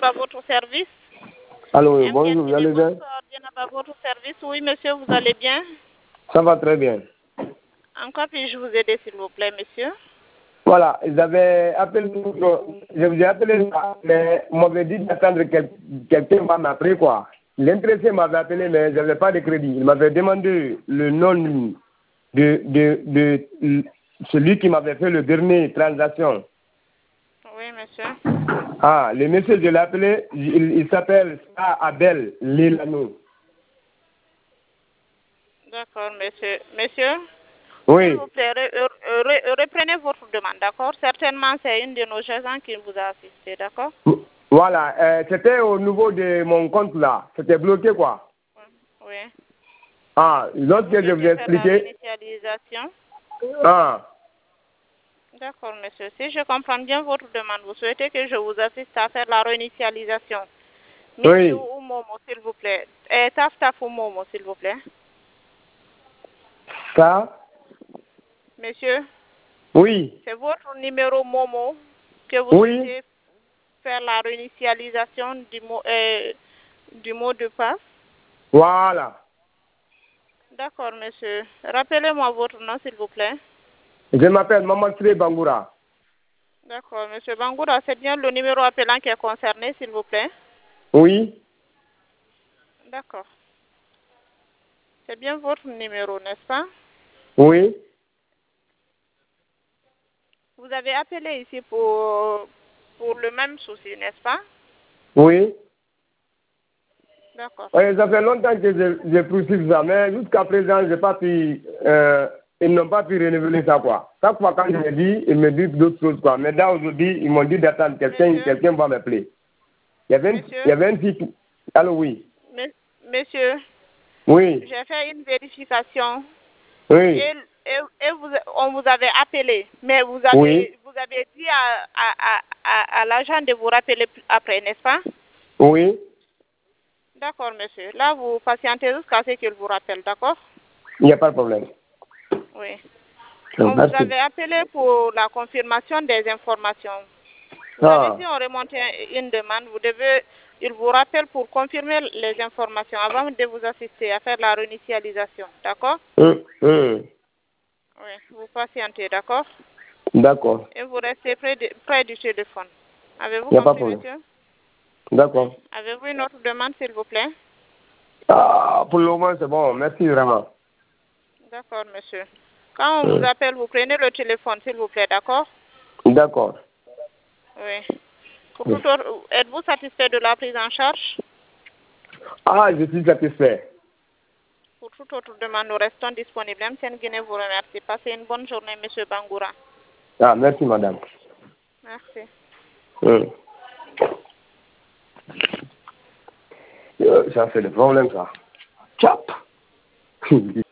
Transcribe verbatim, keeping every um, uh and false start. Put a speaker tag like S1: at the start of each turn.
S1: à votre service.
S2: Allô, oui, bonjour, vous allez bien?
S1: À votre service. Oui, monsieur, vous allez bien?
S2: Ça va très bien.
S1: En quoi puis-je vous aider, s'il vous plaît, monsieur?
S2: Voilà, ils avaient appelé, je vous ai appelé, mais on m'avait dit d'attendre que quelqu'un va m'appeler, quoi. L'intéressé m'avait appelé, mais je n'avais pas de crédit. Il m'avait demandé le nom de, de, de, de celui qui m'avait fait le dernier transaction.
S1: Oui, monsieur.
S2: Ah, le monsieur, je l'ai appelé, il, il s'appelle Abel Lilano.
S1: D'accord, monsieur. Monsieur?
S2: Oui.
S1: S'il vous plaît, re, re, reprenez votre demande, d'accord? Certainement, c'est une de nos agents qui vous a assisté, d'accord?
S2: Voilà, euh, c'était au niveau de mon compte là. C'était bloqué, quoi.
S1: Oui.
S2: Ah, lorsque
S1: vous
S2: je vous ai expliqué.
S1: L'initialisation.
S2: Ah.
S1: D'accord, monsieur. Si je comprends bien votre demande, vous souhaitez que je vous assiste à faire la réinitialisation. Monsieur
S2: Oui.
S1: ou Momo, s'il vous plaît. Eh, taf taf ou Momo, s'il vous plaît.
S2: Ça?
S1: Monsieur?
S2: Oui.
S1: C'est votre numéro Momo que vous
S2: Oui.
S1: souhaitez faire la réinitialisation du mot, euh, du mot de passe?
S2: Voilà.
S1: D'accord, monsieur. Rappelez-moi votre nom, s'il vous plaît.
S2: Je m'appelle Maman Bangoura.
S1: D'accord, monsieur Bangoura, c'est bien le numéro appelant qui est concerné, s'il vous plaît?
S2: Oui.
S1: D'accord. C'est bien votre numéro, n'est-ce pas?
S2: Oui.
S1: Vous avez appelé ici pour, pour le même souci, n'est-ce pas?
S2: Oui.
S1: D'accord.
S2: Oui, ça fait longtemps que j'ai poursuivi ça, mais jusqu'à présent, j'ai pas pu, euh, ils n'ont pas pu renouveler ça, quoi. Chaque fois quand je me dis, ils me disent d'autres choses, quoi. Mais là, aujourd'hui, ils m'ont dit d'attendre, quelqu'un quelqu'un va m'appeler. Il y avait une, il y avait une fille. Allô, oui.
S1: Monsieur.
S2: Oui.
S1: J'ai fait une vérification.
S2: Oui.
S1: Et, et, et vous, on vous avait appelé, mais vous avez,
S2: oui.
S1: vous avez dit à, à, à, à l'agent de vous rappeler après, n'est-ce pas?
S2: Oui.
S1: D'accord, monsieur. Là, vous patientez jusqu'à ce qu'il vous rappelle, d'accord?
S2: Il n'y a pas de problème.
S1: Oui. On vous avait appelé pour la confirmation des informations. Vous
S2: ah.
S1: avez dit on remontait une demande, vous devez, il vous rappelle pour confirmer les informations avant de vous assister à faire la réinitialisation, d'accord?
S2: Hum, hum.
S1: Oui, vous patientez, d'accord?
S2: D'accord.
S1: Et vous restez près, de, près du téléphone. Avez-vous
S2: compris,
S1: pas monsieur?
S2: D'accord.
S1: Oui. Avez-vous une autre demande, s'il vous plaît?
S2: Ah, pour le moment, c'est bon. Merci vraiment.
S1: D'accord, monsieur. Quand on hum. vous appelle, vous prenez le téléphone, s'il vous plaît, d'accord?
S2: D'accord.
S1: Oui. Pour tout autre, êtes-vous satisfait de la prise en charge?
S2: Ah, je suis satisfait.
S1: Pour toute autre demande, nous restons disponibles. M T N Guinée vous remercie. Passez une bonne journée, monsieur Bangoura.
S2: Ah, merci, madame.
S1: Merci.
S2: Hum. Ça, c'est le problème, ça. Chop.